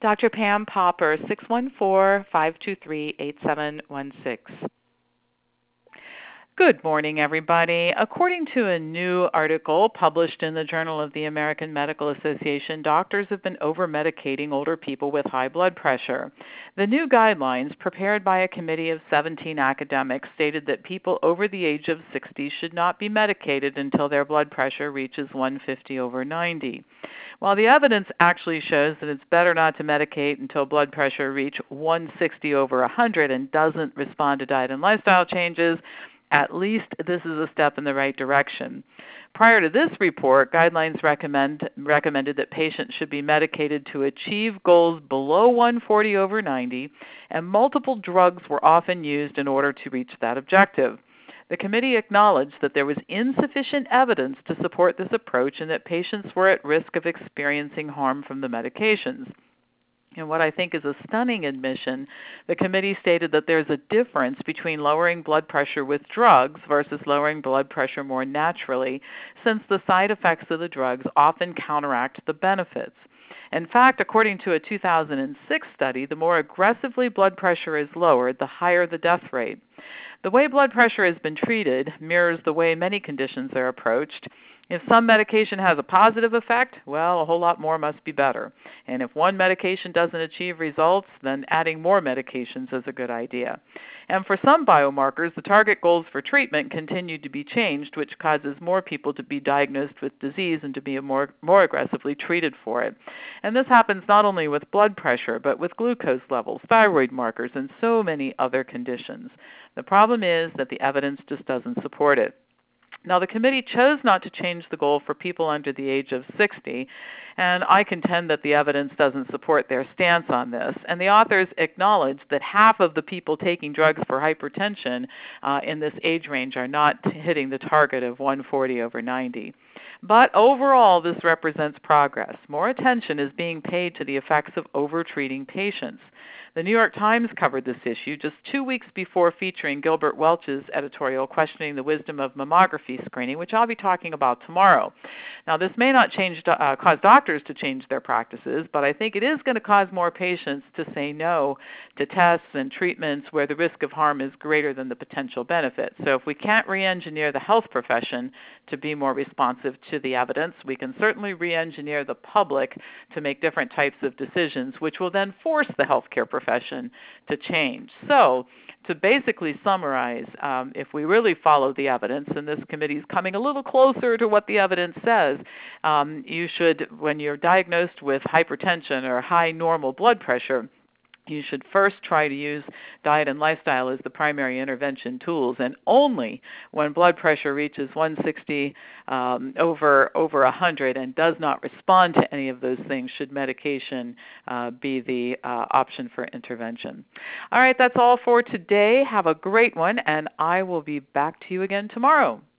Dr. Pam Popper, 614-523-8716. Good morning, everybody. According to a new article published in the Journal of the American Medical Association, doctors have been over-medicating older people with high blood pressure. The new guidelines, prepared by a committee of 17 academics, stated that people over the age of 60 should not be medicated until their blood pressure reaches 150/90. While the evidence actually shows that it's better not to medicate until blood pressure reaches 160/100 and doesn't respond to diet and lifestyle changes, at least this is a step in the right direction. Prior to this report, guidelines recommended that patients should be medicated to achieve goals below 140/90, and multiple drugs were often used in order to reach that objective. The committee acknowledged that there was insufficient evidence to support this approach and that patients were at risk of experiencing harm from the medications. And what I think is a stunning admission, the committee stated that there's a difference between lowering blood pressure with drugs versus lowering blood pressure more naturally, since the side effects of the drugs often counteract the benefits. In fact, according to a 2006 study, the more aggressively blood pressure is lowered, the higher the death rate. The way blood pressure has been treated mirrors the way many conditions are approached. If some medication has a positive effect, well, a whole lot more must be better. And if one medication doesn't achieve results, then adding more medications is a good idea. And for some biomarkers, the target goals for treatment continue to be changed, which causes more people to be diagnosed with disease and to be more aggressively treated for it. And this happens not only with blood pressure, but with glucose levels, thyroid markers, and so many other conditions. The problem is that the evidence just doesn't support it. Now, the committee chose not to change the goal for people under the age of 60, and I contend that the evidence doesn't support their stance on this. And the authors acknowledge that half of the people taking drugs for hypertension in this age range are not hitting the target of 140/90. But overall, this represents progress. More attention is being paid to the effects of overtreating patients. The New York Times covered this issue just 2 weeks before featuring Gilbert Welch's editorial questioning the wisdom of mammography screening, which I'll be talking about tomorrow. Now, this may not cause doctors to change their practices, but I think it is going to cause more patients to say no to tests and treatments where the risk of harm is greater than the potential benefit. So if we can't re-engineer the health profession to be more responsive to the evidence, we can certainly re-engineer the public to make different types of decisions, which will then force the healthcare profession to change. So to basically summarize, if we really follow the evidence, and this committee is coming a little closer to what the evidence says, you should, when you're diagnosed with hypertension or high normal blood pressure, you should first try to use diet and lifestyle as the primary intervention tools, and only when blood pressure reaches 160 over 100 and does not respond to any of those things should medication be the option for intervention. All right, that's all for today. Have a great one, and I will be back to you again tomorrow.